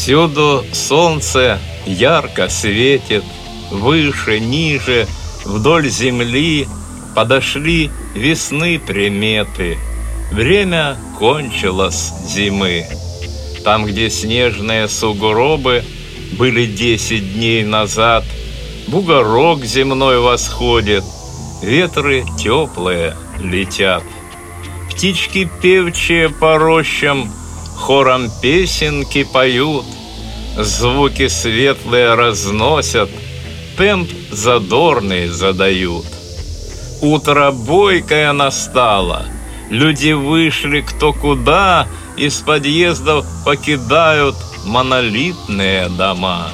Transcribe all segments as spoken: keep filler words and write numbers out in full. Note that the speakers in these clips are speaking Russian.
Всюду солнце ярко светит, выше, ниже, вдоль земли подошли весны приметы. Время кончилось зимы. Там, где снежные сугробы были десять дней назад, бугорок земной восходит, ветры теплые летят. Птички певчие по рощам хором песенки поют, звуки светлые разносят, темп задорный задают. Утро бойкое настало, люди вышли кто куда, из подъездов покидают монолитные дома.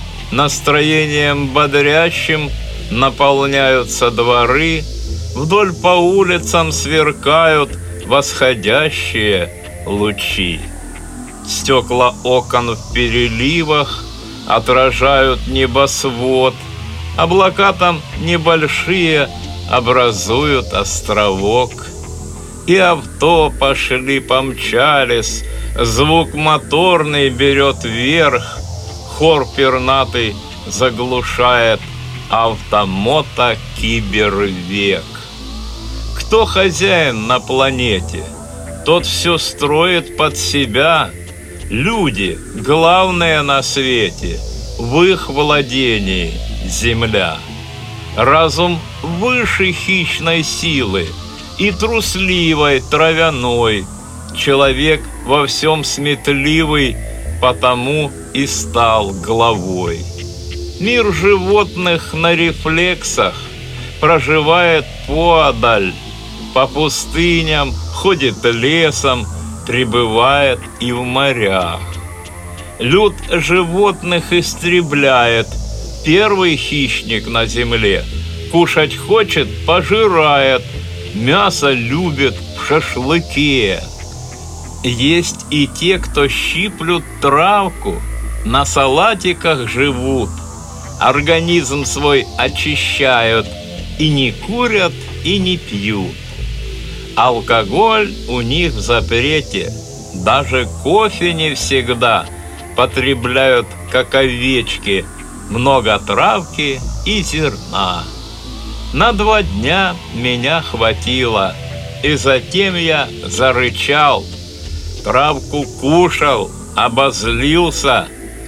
Настроением бодрящим наполняются дворы, вдоль по улицам сверкают восходящие лучи. Стекла окон в переливах отражают небосвод, облака там небольшие образуют островок. И авто пошли, помчались, звук моторный берет вверх, хор пернатый заглушает автомото кибервек. Кто хозяин на планете, тот все строит под себя. Люди главные на свете, в их владении земля. Разум выше хищной силы и трусливой травяной, человек во всем сметливый, потому и стал главой. Мир животных на рефлексах проживает поодаль, по пустыням ходит лесом, пребывает и в морях. Люд животных истребляет, первый хищник на земле, кушать хочет, пожирает, мясо любит в шашлыке. Есть и те, кто щиплют травку, на салатиках живут, организм свой очищают, и не курят, и не пьют. Алкоголь у них в запрете, даже кофе не всегда потребляют, как овечки, много травки и зерна. На два дня меня хватило, и затем я зарычал, травку кушал, обозлился,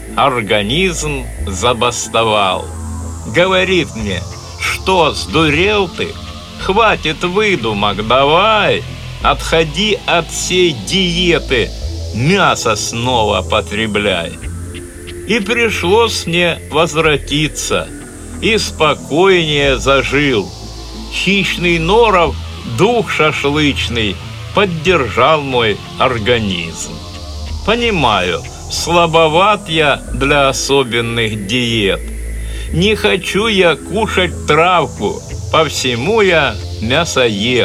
организм забастовал. Говорит мне: что, сдурел ты? Хватит выдумок, давай, отходи от всей диеты, мясо снова потребляй. И пришлось мне возвратиться, и спокойнее зажил. Хищный норов, дух шашлычный поддержал мой организм. Понимаю, слабоват я для особенных диет. Не хочу я кушать травку, по всему я мясоед.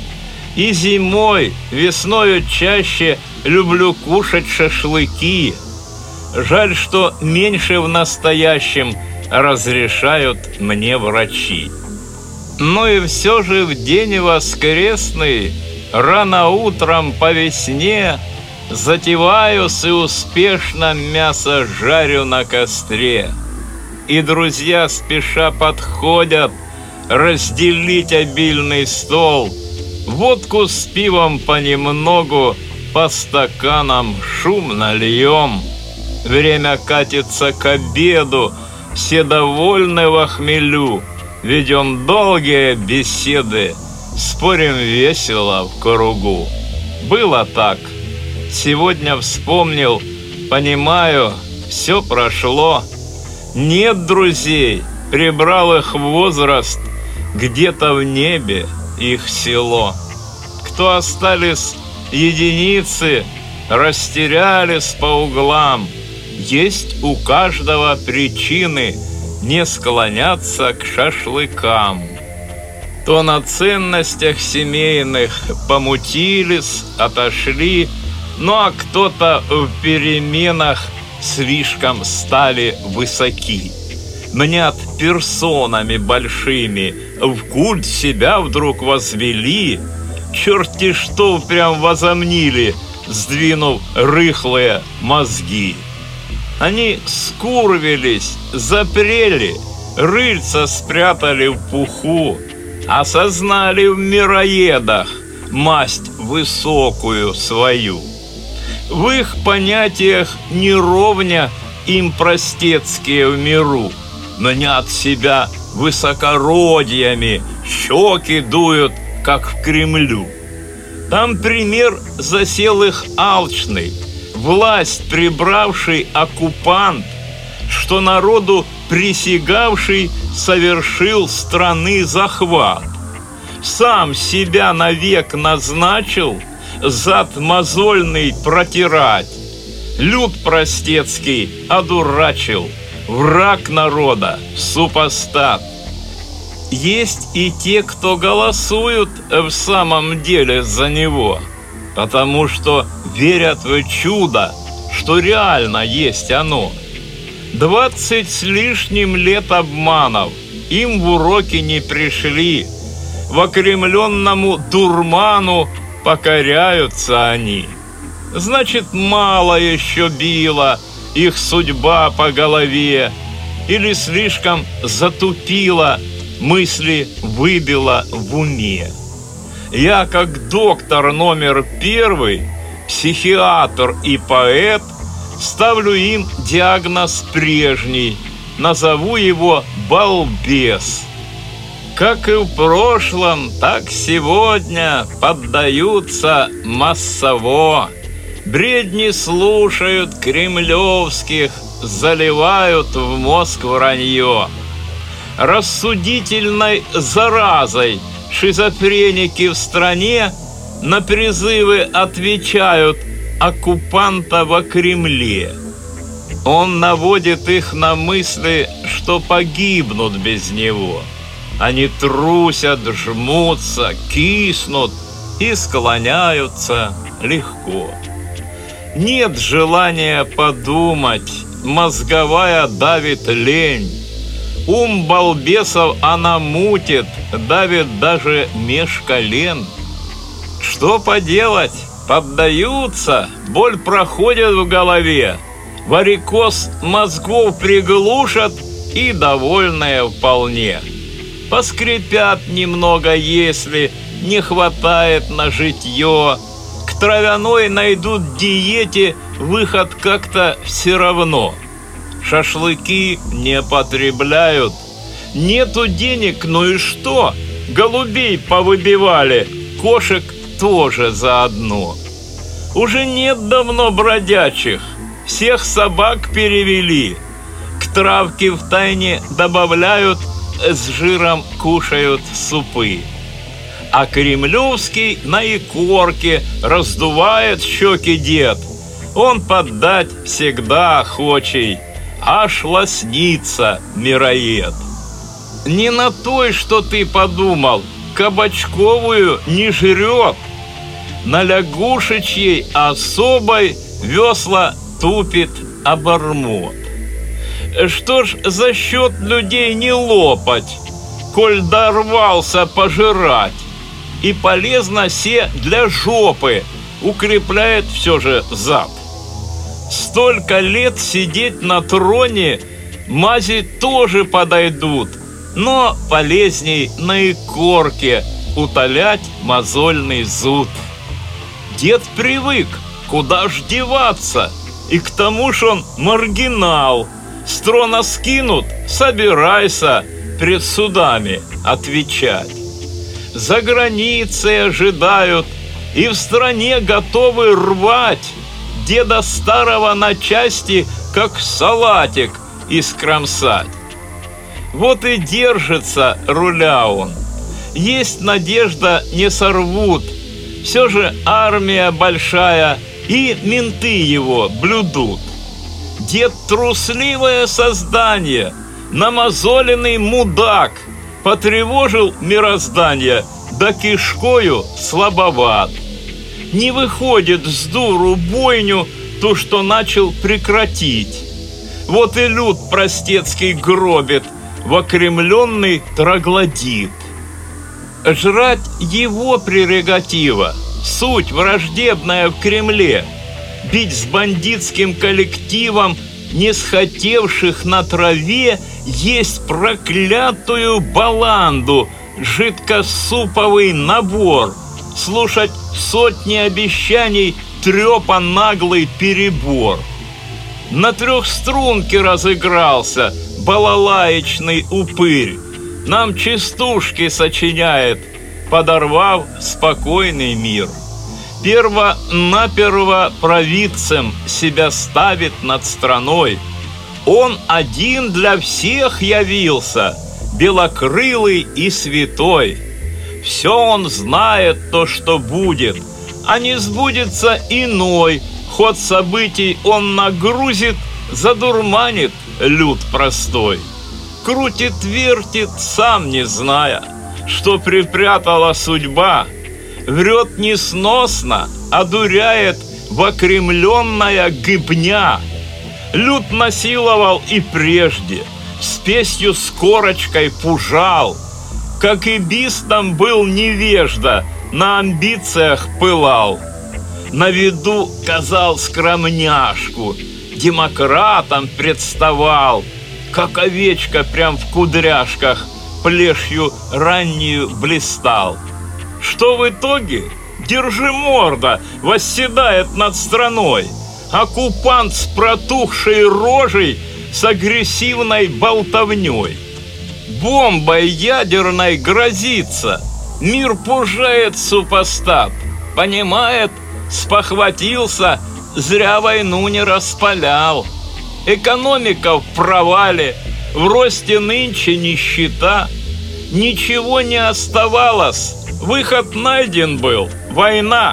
И зимой, весною чаще люблю кушать шашлыки. Жаль, что меньше в настоящем разрешают мне врачи. Но и все же в день воскресный, рано утром по весне, затеваюсь и успешно мясо жарю на костре. И друзья спеша подходят разделить обильный стол. Водку с пивом понемногу, по стаканам шумно льем. Время катится к обеду, все довольны во хмелю. Ведем долгие беседы, спорим весело в кругу. Было так, сегодня вспомнил, понимаю, все прошло. Нет друзей, прибрал их возраст, где-то в небе их село. Кто остались единицы, растерялись по углам. Есть у каждого причины не склоняться к шашлыкам. То на ценностях семейных помутились, отошли, ну а кто-то в переменах слишком стали высоки. Мнят персонами большими, в культ себя вдруг возвели, черти что прям возомнили, сдвинув рыхлые мозги. Они скурвились, запрели, рыльца спрятали в пуху, осознали в мироедах масть высокую свою. В их понятиях не ровня им простецкие в миру, мнят себя высокородиями, щеки дуют, как в Кремлю. Там пример засел их алчный, власть прибравший оккупант, что народу присягавший совершил страны захват. Сам себя навек назначил зад мозольный протирать. Люд простецкий одурачил, враг народа, супостат. Есть и те, кто голосуют в самом деле за него, потому что верят в чудо, что реально есть оно. Двадцать с лишним лет обманов им в уроки не пришли, в окремленному дурману покоряются они. Значит, мало еще била их судьба по голове, или слишком затупила, мысли выбила в уме. Я, как доктор номер первый, психиатр и поэт, ставлю им диагноз прежний, назову его балбес. Как и в прошлом, так сегодня поддаются массово. Бредни слушают кремлевских, заливают в мозг вранье. Рассудительной заразой шизофреники в стране на призывы отвечают оккупанта во Кремле. Он наводит их на мысли, что погибнут без него. Они трусят, жмутся, киснут и склоняются легко. Нет желания подумать, мозговая давит лень. Ум балбесов она мутит, давит даже меж колен. Что поделать? Поддаются, боль проходит в голове, варикоз мозгов приглушат и довольные вполне. Поскрипят немного, если не хватает на житье. К травяной найдут диете выход как-то все равно. Шашлыки не потребляют. Нету денег, ну и что? Голубей повыбивали, кошек тоже заодно. Уже нет давно бродячих, всех собак перевели. К травке втайне добавляют, с жиром кушают супы. А кремлевский на икорке раздувает щеки дед. Он поддать всегда охочий, аж лоснится мироед. Не на той, что ты подумал, кабачковую не жрет. На лягушечьей особой весла тупит обормот. Что ж за счет людей не лопать, коль дорвался пожирать? И полезно се для жопы, укрепляет все же зад. Столько лет сидеть на троне, мази тоже подойдут, но полезней на икорке утолять мозольный зуд. Дед привык, куда ж деваться, и к тому ж он маргинал. С трона скинут, собирайся пред судами отвечать. За границей ожидают и в стране готовы рвать деда старого на части, как салатик, искромсать. Вот и держится руля он. Есть надежда, не сорвут. Все же армия большая, и менты его блюдут. Дед трусливое создание, намазоленный мудак, потревожил мироздание, да кишкою слабоват. Не выходит с дуру бойню то, что начал прекратить. Вот и люд простецкий гробит, в окремленный троглодит. Жрать его прерогатива, суть враждебная в Кремле. Бить с бандитским коллективом не схотевших на траве есть проклятую баланду, жидкосуповый набор, слушать сотни обещаний, трепа наглый перебор. На трехструнке разыгрался балалаечный упырь, нам частушки сочиняет, подорвав спокойный мир. Перво-наперво провидцем себя ставит над страной. Он один для всех явился, белокрылый и святой. Все он знает то, что будет, а не сбудется иной. Ход событий он нагрузит, задурманит люд простой. Крутит-вертит, сам не зная, что припрятала судьба. Врет несносно, одуряет вокремленная гыбня. Люд насиловал и прежде, спесью с корочкой пужал. Как и бистом был невежда, на амбициях пылал. На виду казал скромняшку, демократом представал, как овечка прям в кудряшках плешью раннюю блистал. Что в итоге? Держиморда восседает над страной. Оккупант с протухшей рожей, с агрессивной болтовней. Бомбой ядерной грозится. Мир пужает супостат. Понимает, спохватился, зря войну не распалял. Экономика в провале, в росте нынче нищета. Ничего не оставалось, выход найден был – война.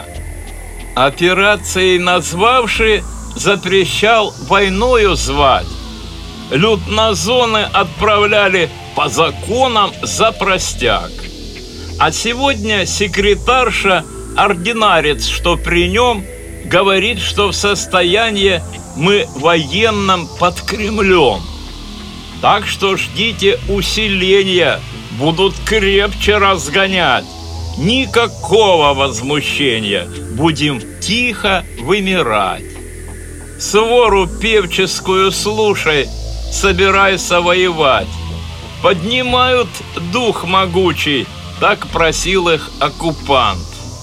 Операцией назвавший запрещал войною звать. Люд на зоны отправляли по законам за простяк. А сегодня секретарша, ординарец, что при нем, говорит, что в состоянии мы военном под Кремлем. Так что ждите усиления, будут крепче разгонять. Никакого возмущения, будем тихо вымирать. Свору певческую слушай, собирайся воевать. Поднимают дух могучий, так просил их оккупант.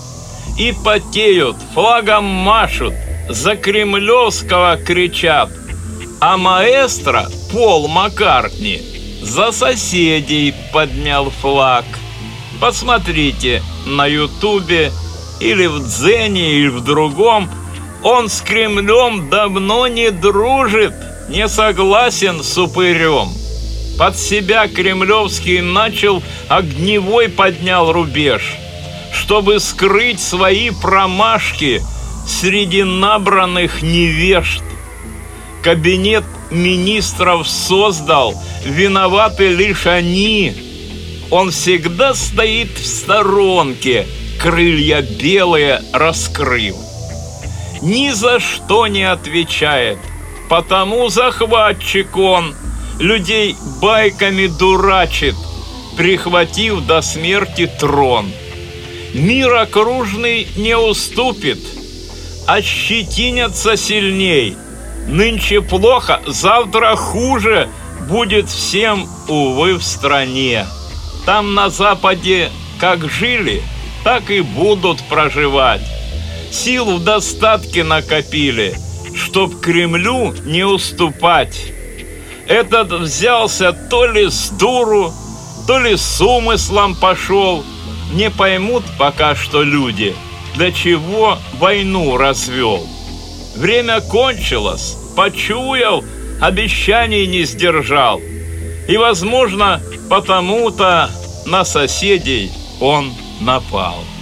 И потеют, флагом машут, за кремлевского кричат. А маэстро Пол Маккартни за соседей поднял флаг. Посмотрите на ютубе или в Дзене, или в другом. Он с Кремлем давно не дружит, не согласен с упырем. Под себя кремлевский начал, огневой поднял рубеж, чтобы скрыть свои промашки среди набранных невежд. Кабинет министров создал, виноваты лишь они. Он всегда стоит в сторонке, крылья белые раскрыв. Ни за что не отвечает, потому захватчик он, людей байками дурачит, прихватив до смерти трон. Мир окружный не уступит, ощетинятся сильней. Нынче плохо, завтра хуже будет всем, увы, в стране. Там на Западе как жили, так и будут проживать. Сил в достатке накопили, чтоб Кремлю не уступать. Этот взялся то ли с дуру, то ли с умыслом пошел. Не поймут пока что люди, для чего войну развел. Время кончилось, почуял, обещаний не сдержал. И, возможно, потому-то на соседей он напал.